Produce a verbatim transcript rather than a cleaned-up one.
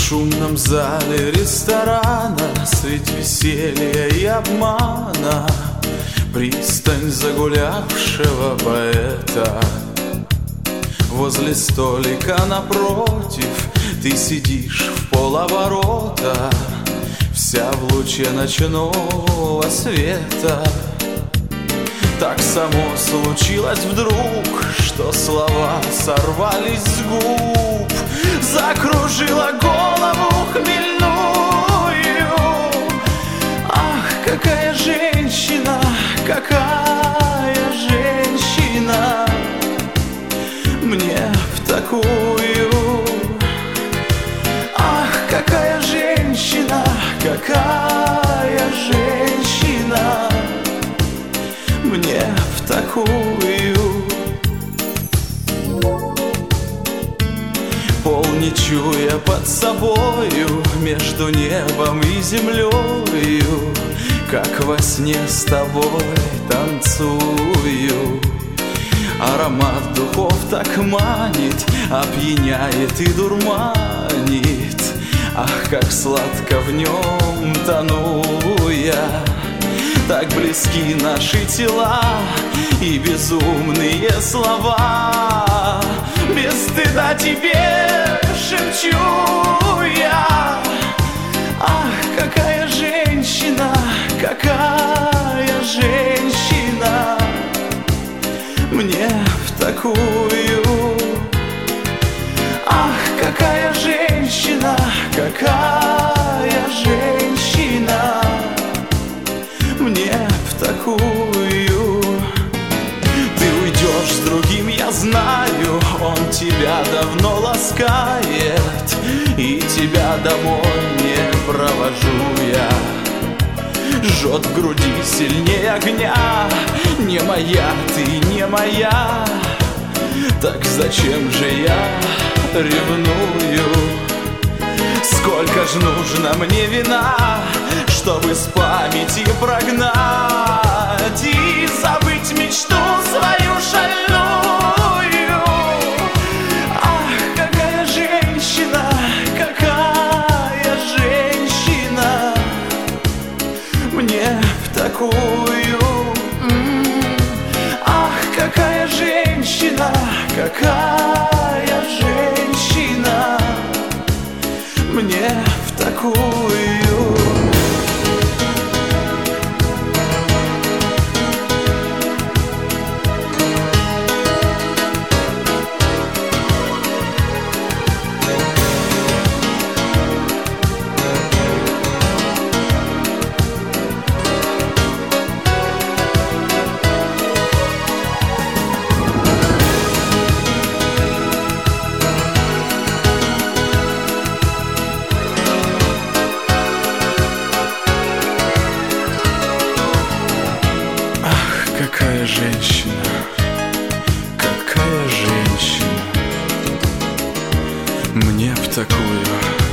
шумном зале ресторана средь веселья и обмана пристань загулявшего поэта. Возле столика напротив ты сидишь в полоборота, вся в луче ночного света. Так само случилось вдруг, что слова сорвались с губ, закружила голову хмельную. Ах, какая женщина, какая женщина мне в такую. Ах, какая женщина, какая женщина мне в такую. Пол не чуя под собою, между небом и землею, как во сне с тобой танцую. Аромат духов так манит, опьяняет и дурманит. Ах, как сладко в нем тону я. Так близки наши тела и безумные слова. Без стыда тебе шепчу я. Ах, какая женщина, какая женщина мне в такую. Ах, какая женщина, какая женщина мне в такую. Ты уйдешь с другим, я знаю, он тебя давно ласкает, и тебя домой не провожу я. Жжет в груди сильнее огня, не моя ты, не моя. Так зачем же я ревную? Сколько ж нужно мне вина, чтобы с памяти прогнать и забыть мечту свою шальную. Ах, какая женщина, какая женщина мне в такую. Ах, какая женщина, какая женщина мне в такую. Какая женщина, какая женщина мне в такую.